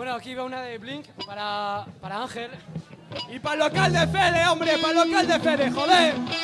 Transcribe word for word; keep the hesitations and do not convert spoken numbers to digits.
Bueno, aquí va una de Blink para, para Ángel. Y para el local de Fede, hombre, para el local de Fede, joder.